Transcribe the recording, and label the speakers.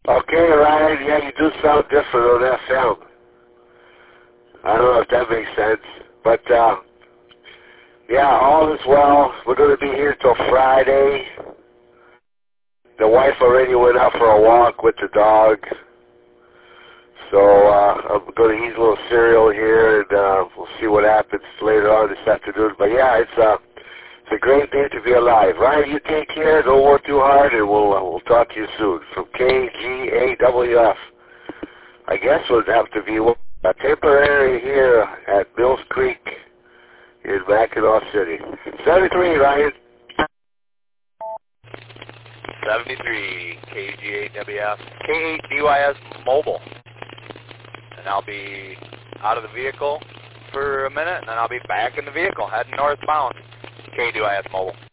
Speaker 1: Okay, Ryan, yeah, you do sound different on FM. I don't know if that makes sense. But, yeah, all is well. We're going to be here till Friday. The wife already went out for a walk with the dog. So I'm going to eat a little cereal here, and we'll see what happens later on this afternoon. But, yeah, it's a great day to be alive. Ryan, you take care. Don't work too hard, and we'll talk to you soon. From KGAWF. I guess it would have to be temporary here at Mills Creek in Mackinac City. 73, Ryan.
Speaker 2: 73, KGAWF, KHDYS Mobile. And I'll be out of the vehicle for a minute, and then I'll be back in the vehicle, heading northbound, KDYS Mobile.